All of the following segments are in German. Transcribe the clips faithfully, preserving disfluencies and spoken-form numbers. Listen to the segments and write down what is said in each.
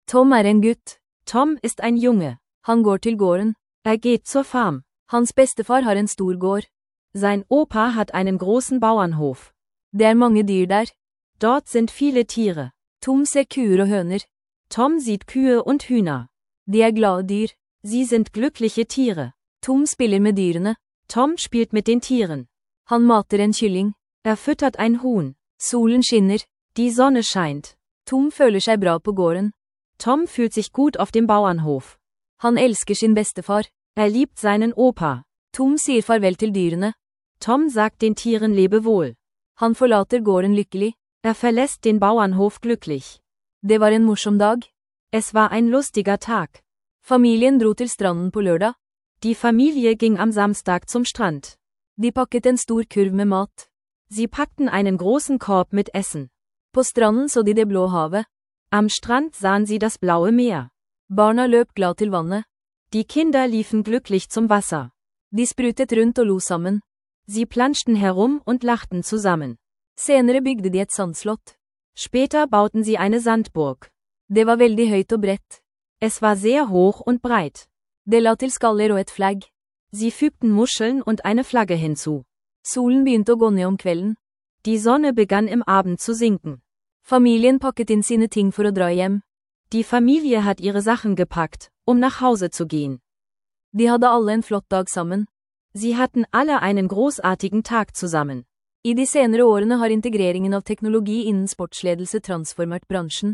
Tom er en gutt. Tom ist ein Junge. Han går til gården. Er geht zur Farm. Hans bestefar har en stor gård. Sein Opa hat einen großen Bauernhof. Det er mange dyr der. Dort sind viele Tiere. Tom ser kuer og høner. Tom sieht Kühe und Hühner. De er glade dyr. Sie sind glückliche Tiere. Tom spiller med dyrene. Tom spielt mit den Tieren. Han mater en kylling. Er füttert ein Huhn. Solen skinner. Die Sonne scheint. Tom føler seg bra på gården. Tom fühlt sich gut auf dem Bauernhof. Han elsker sin bestefar. Er liebt seinen Opa. Tom sier farvel til dyrene. Tom sagt den Tieren Lebewohl. Han forlater gården lykkelig. Er verlässt den Bauernhof glücklich. Det var en morsom dag. Es war ein lustiger Tag. Familien dro til stranden på lørdag. Die Familie ging am Samstag zum Strand. De pakket en stor kurv med mat. Sie packten einen großen Korb mit Essen. På stranden så de det blå havet. Am Strand sahen sie das blaue Meer. Barna løp glad til vannet. Die Kinder liefen glücklich zum Wasser. De sprutet rundt og lo sammen. Sie planschten herum und lachten zusammen. Senere bygde de et sandslott. Später bauten sie eine Sandburg. Det var veldig høyt og bredt. Es war sehr hoch und breit. Det la til skaller og et flagg. Sie fügten Muscheln und eine Flagge hinzu. Solen begynte å gå ned om kvelden. Die Sonne begann im Abend zu sinken. Familien pakket inn sine ting for å dra hjem. Die Familie hat ihre Sachen gepackt, um nach Hause zu gehen. De hadde alle en flott dag sammen. Sie hatten alle einen großartigen Tag zusammen. I de senere årene har integreringen av teknologi innen sportsledelse transformert bransjen.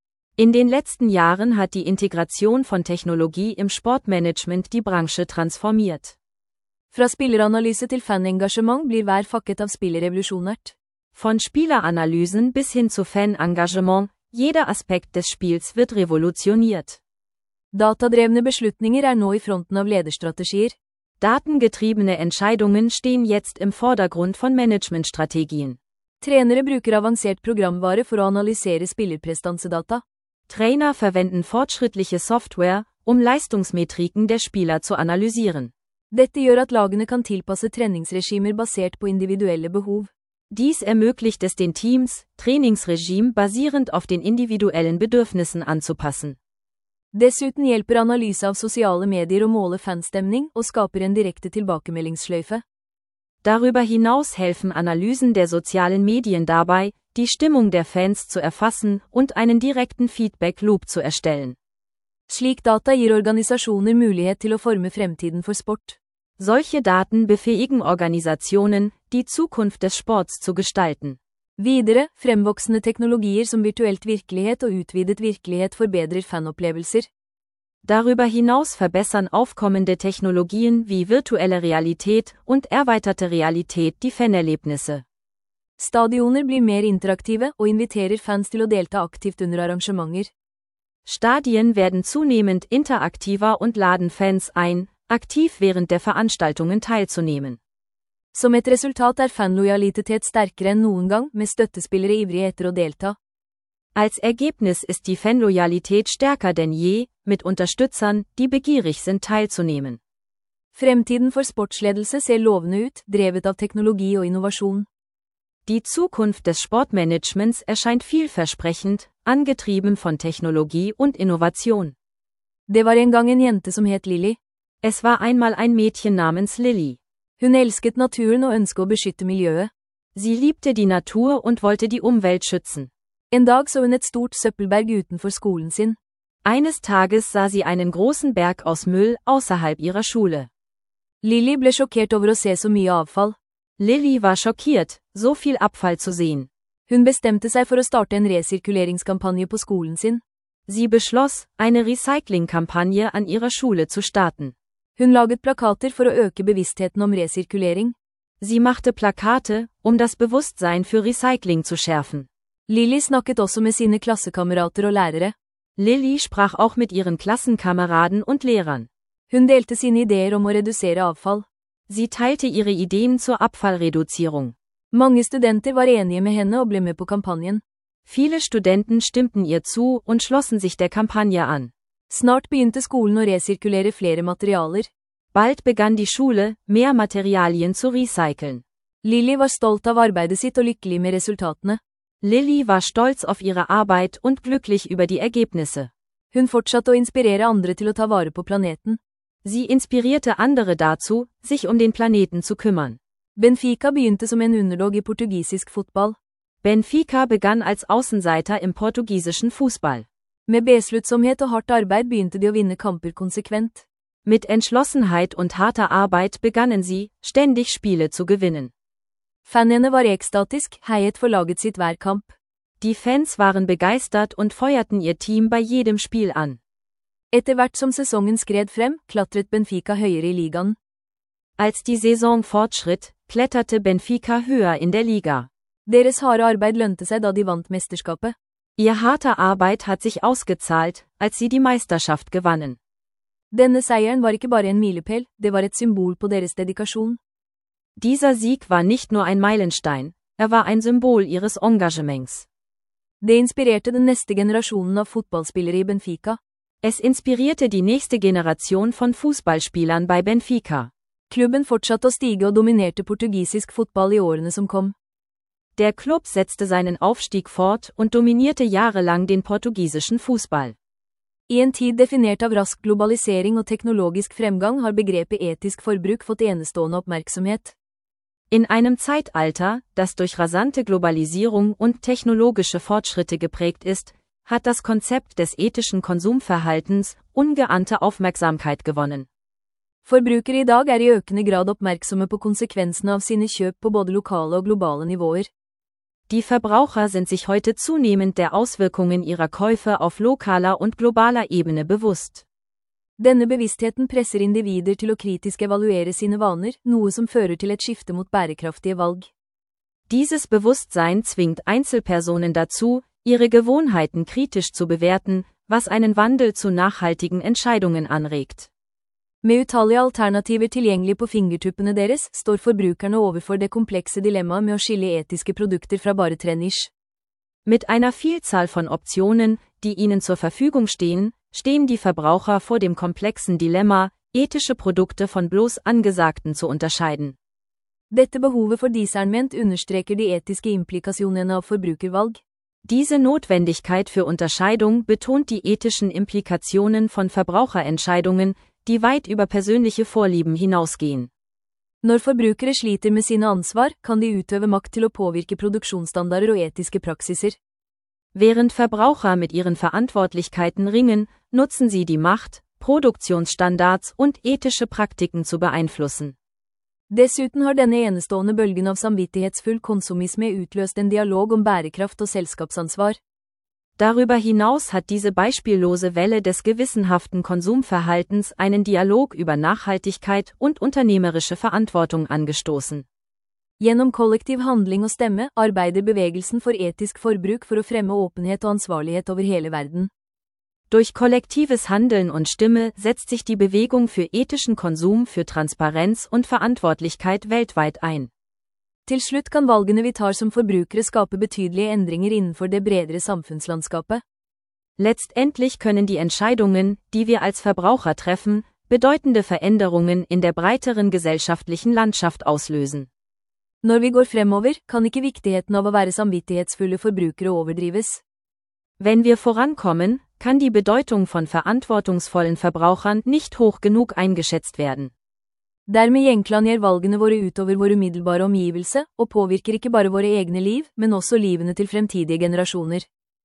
In den letzten Jahren hat die Integration von Technologie im Sportmanagement die Branche transformiert. Fra spilleranalyse til fanengasjement blir hver fakket av spillet revolusjonert. Von Spieleranalysen bis hin zu Fanengagement, jeder Aspekt des Spiels wird revolutioniert. Datadrevne beslutninger er nå i fronten av lederstrategier. Datengetriebene Entscheidungen stehen jetzt im Vordergrund von Managementstrategien. Trenere bruker avansert programvare for å analysere spillerprestansedata. Trainer verwenden fortschrittliche Software, um Leistungsmetriken der Spieler zu analysieren. Dette gjør at lagene kan tilpasse treningsregimer basert på individuelle behov. Dies ermöglicht es den Teams, Trainingsregime basierend auf den individuellen Bedürfnissen anzupassen. Dessuten hjelper analyse av sosiale medier å måle fanstemning og skaper en direkte tilbakemeldingssløyfe. Darüber hinaus helfen Analysen der sozialen Medien dabei, die Stimmung der Fans zu erfassen und einen direkten Feedback-Loop zu erstellen. Slik data gir organisasjoner mulighet til å forme fremtiden for sport. Solche Daten befähigen Organisationen, die Zukunft des Sports zu gestalten. Videre, fremvoksende teknologier som virtuelt virkelighet og utvidet virkelighet forbedrer fanopplevelser. Darüber hinaus verbessern aufkommende Technologien wie virtuelle Realität und erweiterte Realität die Fanerlebnisse. Stadioner blir mer interaktive og inviterer fans til å delta aktivt under arrangementer. Stadien werden zunehmend interaktiver und laden Fans ein, aktiv während der Veranstaltungen teilzunehmen. Som et resultat er fanlojalitet sterkere enn noen gang, med støttespillere ivrige etter å delta. Als Ergebnis ist die Fanloyalität stärker denn je, mit Unterstützern, die begierig sind teilzunehmen. Fremtiden for sportsledelse ser lovende ut, drevet av teknologi og innovasjon. Die Zukunft des Sportmanagements erscheint vielversprechend, angetrieben von Technologie und Innovation. Det var en gang en jente som het Lily. Es war einmal ein Mädchen namens Lily. Hun elsket naturen og ønsket å beskytte miljøet. Sie liebte die Natur und wollte die Umwelt schützen. En dag så hun et stort søppelberg utenfor skolen sin. Eines Tages sah sie einen großen Berg aus Müll außerhalb ihrer Schule. Lily ble sjokkert over å se så mye avfall. Lily war schockiert, so viel Abfall zu sehen. Hun bestemte seg for å starte en resirkuleringskampanje på skolen sin. Sie beschloss, eine Recyclingkampagne an ihrer Schule zu starten. Hun laget plakater for å øke bevisstheten om resirkulering. Sie machte Plakate, um das Bewusstsein für Recycling zu schärfen. Lily snakket også med sine klassekamerater og lærere. Lily sprach auch mit ihren Klassenkameraden und Lehrern. Hun delte sine ideer om å redusere avfall. Sie teilte ihre Ideen zur Abfallreduzierung. Mange studenter var enige med henne og ble med på kampanjen. Viele Studenten stimmten ihr zu und schlossen sich der Kampagne an. Snart begynte skolen å resirkulere flere materialer. Bald begann die Schule, mehr Materialien zu recyceln. Lily var stolt av arbeidet sitt og lykkelig med resultatene. Lily war stolz auf ihre Arbeit und glücklich über die Ergebnisse. Hun fortsatte å inspirere andre til å ta vare på planeten. Sie inspirierte andere dazu, sich um den Planeten zu kümmern. Benfica begynte som en underdog i portugisisk fotball. Benfica begann als Außenseiter im portugiesischen Fußball. Med besluttsomhet og hardt arbeid begynte de å vinne kamper konsekvent. Mit Entschlossenheit und harter Arbeit begannen sie, ständig Spiele zu gewinnen. Fanene var ekstatisk, heiet for laget sitt hver kamp. Die Fans waren begeistert und feuerten ihr Team bei jedem Spiel an. Etter hvert som sesongen skred frem, klatret Benfica høyere i ligaen. Als die Saison fortschritt, kletterte Benfica höher in der Liga. Deres harde arbeid lønte seg da de vant mesterskapet. Ihr harter Arbeit hat sich ausgezahlt, als sie die Meisterschaft gewannen. Denne seieren var ikke bare en milepæl, det var et symbol på deres dedikasjon. Dieser Sieg war nicht nur ein Meilenstein, er war ein Symbol ihres Engagements. Det inspirerte den neste generasjonen av fotballspillere i Benfica. Es inspirierte die nächste Generation von Fußballspielern bei Benfica. Klubben fortsatte å stige og dominerte portugisisk fotball i årene som kom. Der Club setzte seinen Aufstieg fort und dominierte jahrelang den portugiesischen Fußball. I en tid definert av rask globalisering og teknologisk fremgang har begrepet etisk forbruk fått enestående oppmerksomhet. In einem Zeitalter, das durch rasante Globalisierung und technologische Fortschritte geprägt ist, hat das Konzept des ethischen Konsumverhaltens ungeahnte Aufmerksamkeit gewonnen. Forbrukere i dag er i økende grad oppmerksomme på konsekvensene av sine kjøp på både lokale og globale nivåer. Die Verbraucher sind sich heute zunehmend der Auswirkungen ihrer Käufe auf lokaler und globaler Ebene bewusst. Denne bevisstheten presser individer til å kritisk evaluere sine vaner, noe som fører til et skifte mot bærekraftige valg. Dieses Bewusstsein zwingt Einzelpersonen dazu, ihre Gewohnheiten kritisch zu bewerten, was einen Wandel zu nachhaltigen Entscheidungen anregt. Med utallige alternativer tilgjengelig på fingertuppene deres, står forbrukerne overfor det komplekse dilemmaet med å skille etiske produkter fra bare trennisch. Mit einer Vielzahl von Optionen, die ihnen zur Verfügung stehen, stehen die Verbraucher vor dem komplexen Dilemma, ethische Produkte von bloß angesagten zu unterscheiden. Dette behovet for discernment understreker de etiske implikasjonene av forbrukervalg. Diese Notwendigkeit für Unterscheidung betont die ethischen Implikationen von Verbraucherentscheidungen, die weit über persönliche Vorlieben hinausgehen. Når forbrukere sliter med sine ansvar, kan de utøve makt til å påvirke produksjonsstandarder og etiske praksiser. Während Verbraucher mit ihren Verantwortlichkeiten ringen, nutzen sie die Macht, Produktionsstandards und ethische Praktiken zu beeinflussen. Dessuten har denne enestående bølgen av samvittighetsfull konsumisme utløst en dialog om bærekraft og selskapsansvar. Darüber hinaus hat diese beispiellose Welle des gewissenhaften Konsumverhaltens einen Dialog über Nachhaltigkeit und unternehmerische Verantwortung angestoßen. Gjennom kollektiv handling og stemme arbeider bevegelsen for etisk forbruk for å fremme åpenhet og ansvarlighet over hele verden. Durch kollektives Handeln und Stimme setzt sich die Bewegung für ethischen Konsum für Transparenz und Verantwortlichkeit weltweit ein. Til slutt kan valgene vi tar som forbrukere skape betydelige endringer innenfor det bredere samfunnslandskapet. Letztendlich können die Entscheidungen, die wir als Verbraucher treffen, bedeutende Veränderungen in der breiteren gesellschaftlichen Landschaft auslösen. Når vi går fremover, kan ikke viktigheten av å være samvittighetsfulle forbrukere overdrives. Wenn wir vorankommen, kann die Bedeutung von verantwortungsvollen Verbrauchern nicht hoch genug eingeschätzt werden. Dermed gjenklangjør valgene våre utover vår umiddelbare omgivelse, og påvirker ikke bare våre egne liv, men også livene til fremtidige generasjoner.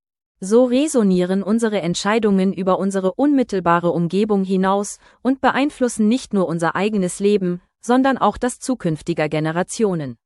So resonieren unsere Entscheidungen über unsere unmittelbare Umgebung hinaus und beeinflussen nicht nur unser eigenes Leben, sondern auch das zukünftiger Generationen.